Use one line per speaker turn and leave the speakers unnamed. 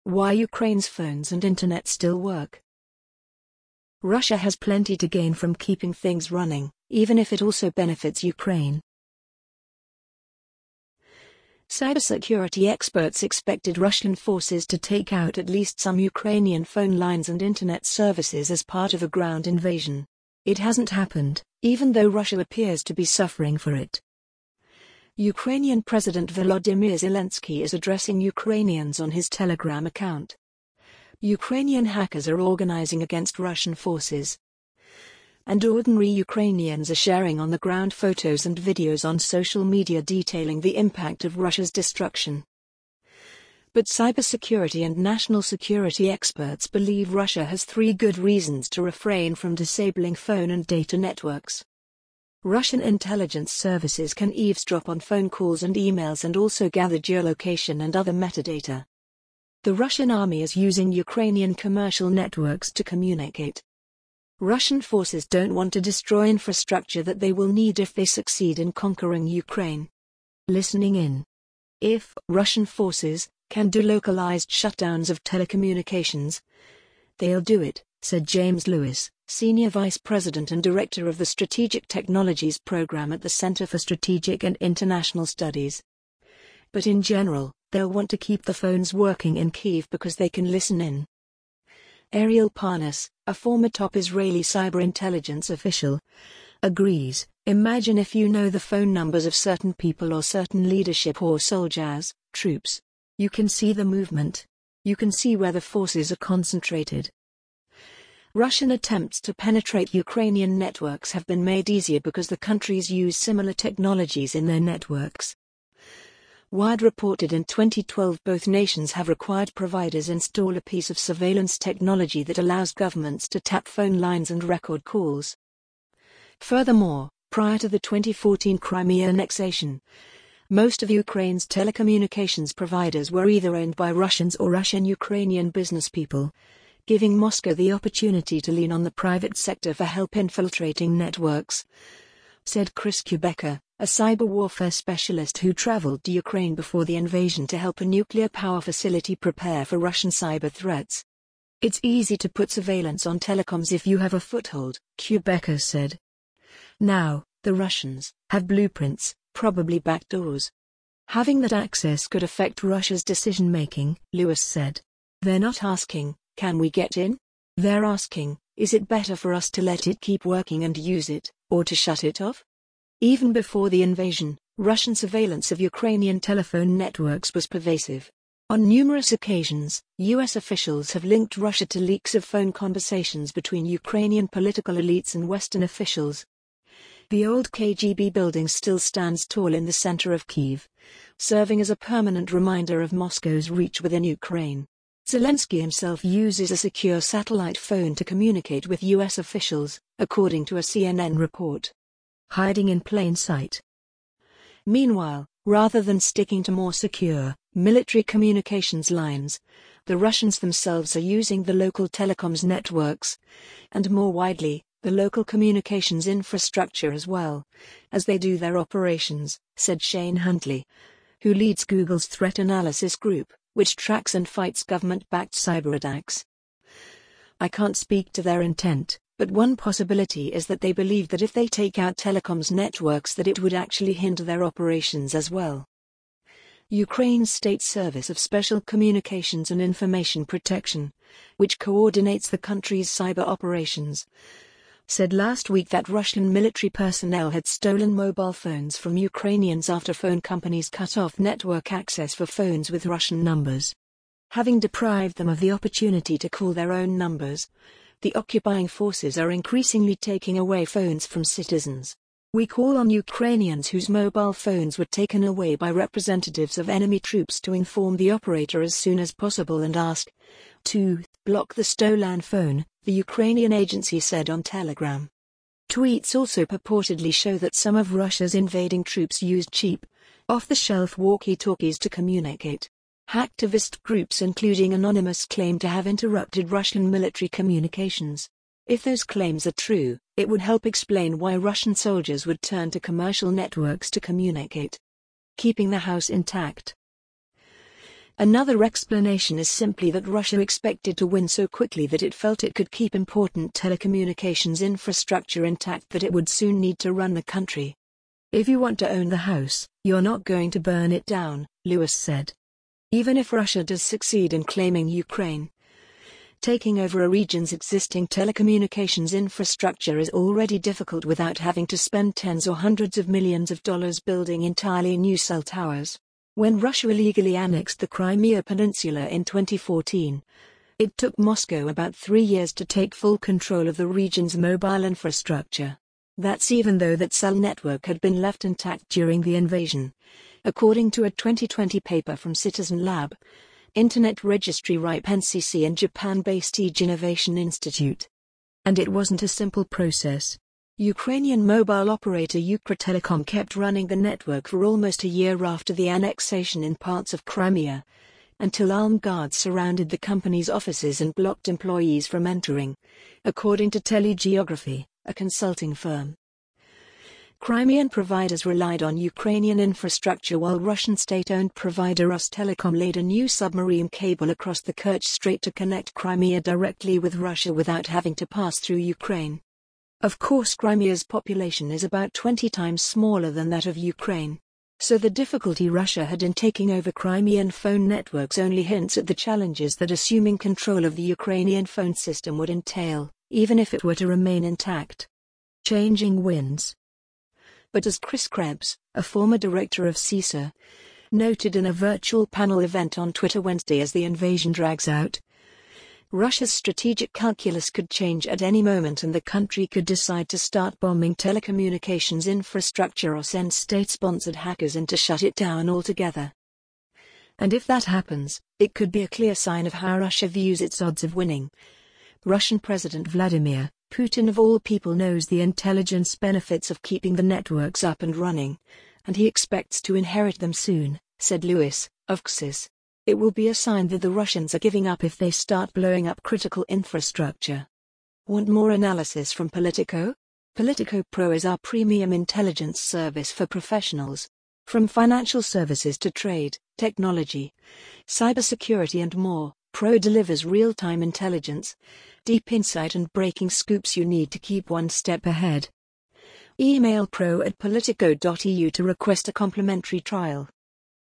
Why Ukraine's phones and internet still work. Russia has plenty to gain from keeping things running, even if it also benefits Ukraine. Cybersecurity experts expected Russian forces to take out at least some Ukrainian phone lines and internet services as part of a ground invasion. It hasn't happened, even though Russia appears to be suffering for it. Ukrainian President Volodymyr Zelensky is addressing Ukrainians on his Telegram account. Ukrainian hackers are organizing against Russian forces, and ordinary Ukrainians are sharing on-the-ground photos and videos on social media detailing the impact of Russia's destruction. But cybersecurity and national security experts believe Russia has 3 good reasons to refrain from disabling phone and data networks. Russian intelligence services can eavesdrop on phone calls and emails and also gather geolocation and other metadata. The Russian army is using Ukrainian commercial networks to communicate. Russian forces don't want to destroy infrastructure that they will need if they succeed in conquering Ukraine. Listening in. If Russian forces can do localized shutdowns of telecommunications, they'll do it, said James Lewis, Senior Vice President and Director of the Strategic Technologies Program at the Center for Strategic and International Studies. But in general, they'll want to keep the phones working in Kyiv because they can listen in. Ariel Parnas, a former top Israeli cyber intelligence official, agrees. Imagine if you know the phone numbers of certain people or certain leadership or soldiers, troops. You can see the movement. You can see where the forces are concentrated. Russian attempts to penetrate Ukrainian networks have been made easier because the countries use similar technologies in their networks. Wired reported in 2012 both nations have required providers install a piece of surveillance technology that allows governments to tap phone lines and record calls. Furthermore, prior to the 2014 Crimea annexation, most of Ukraine's telecommunications providers were either owned by Russians or Russian-Ukrainian businesspeople, giving Moscow the opportunity to lean on the private sector for help infiltrating networks, said Chris Kubecker, a cyber warfare specialist who traveled to Ukraine before the invasion to help a nuclear power facility prepare for Russian cyber threats. It's easy to put surveillance on telecoms if you have a foothold, Kubecker said. Now, the Russians have blueprints, probably backdoors. Having that access could affect Russia's decision-making, Lewis said. They're not asking, can we get in? They're asking, is it better for us to let it keep working and use it, or to shut it off? Even before the invasion, Russian surveillance of Ukrainian telephone networks was pervasive. On numerous occasions, U.S. officials have linked Russia to leaks of phone conversations between Ukrainian political elites and Western officials. The old KGB building still stands tall in the center of Kyiv, serving as a permanent reminder of Moscow's reach within Ukraine. Zelensky himself uses a secure satellite phone to communicate with U.S. officials, according to a CNN report. Hiding in plain sight. Meanwhile, rather than sticking to more secure, military communications lines, the Russians themselves are using the local telecoms networks, and more widely, the local communications infrastructure as well, as they do their operations, said Shane Huntley, who leads Google's threat analysis group, which tracks and fights government-backed cyberattacks. I can't speak to their intent, but one possibility is that they believe that if they take out telecoms networks that it would actually hinder their operations as well. Ukraine's State Service of Special Communications and Information Protection, which coordinates the country's cyber operations, said last week that Russian military personnel had stolen mobile phones from Ukrainians after phone companies cut off network access for phones with Russian numbers. Having deprived them of the opportunity to call their own numbers, the occupying forces are increasingly taking away phones from citizens. We call on Ukrainians whose mobile phones were taken away by representatives of enemy troops to inform the operator as soon as possible and ask to block the stolen phone, the Ukrainian agency said on Telegram. Tweets also purportedly show that some of Russia's invading troops used cheap, off-the-shelf walkie-talkies to communicate. Hacktivist groups including Anonymous claim to have interrupted Russian military communications. If those claims are true, it would help explain why Russian soldiers would turn to commercial networks to communicate. Keeping the house intact. Another explanation is simply that Russia expected to win so quickly that it felt it could keep important telecommunications infrastructure intact that it would soon need to run the country. If you want to own the house, you're not going to burn it down, Lewis said. Even if Russia does succeed in claiming Ukraine, taking over a region's existing telecommunications infrastructure is already difficult without having to spend tens or hundreds of millions of dollars building entirely new cell towers. When Russia illegally annexed the Crimea Peninsula in 2014, it took Moscow about 3 years to take full control of the region's mobile infrastructure. That's even though that cell network had been left intact during the invasion, according to a 2020 paper from Citizen Lab, Internet Registry RIPE NCC and Japan-based Ege Innovation Institute. And it wasn't a simple process. Ukrainian mobile operator Ukrtelecom kept running the network for almost a year after the annexation in parts of Crimea, until armed guards surrounded the company's offices and blocked employees from entering, according to Telegeography, a consulting firm. Crimean providers relied on Ukrainian infrastructure while Russian state-owned provider Rostelecom laid a new submarine cable across the Kerch Strait to connect Crimea directly with Russia without having to pass through Ukraine. Of course, Crimea's population is about 20 times smaller than that of Ukraine, so the difficulty Russia had in taking over Crimean phone networks only hints at the challenges that assuming control of the Ukrainian phone system would entail, even if it were to remain intact. Changing winds. But as Chris Krebs, a former director of CISA, noted in a virtual panel event on Twitter Wednesday, as the invasion drags out, Russia's strategic calculus could change at any moment and the country could decide to start bombing telecommunications infrastructure or send state-sponsored hackers in to shut it down altogether. And if that happens, it could be a clear sign of how Russia views its odds of winning. Russian President Vladimir Putin of all people knows the intelligence benefits of keeping the networks up and running, and he expects to inherit them soon, said Lewis, of CSIS. It will be a sign that the Russians are giving up if they start blowing up critical infrastructure. Want more analysis from Politico? Politico Pro is our premium intelligence service for professionals. From financial services to trade, technology, cybersecurity and more, Pro delivers real-time intelligence, deep insight and breaking scoops you need to keep one step ahead. Email pro@politico.eu to request a complimentary trial.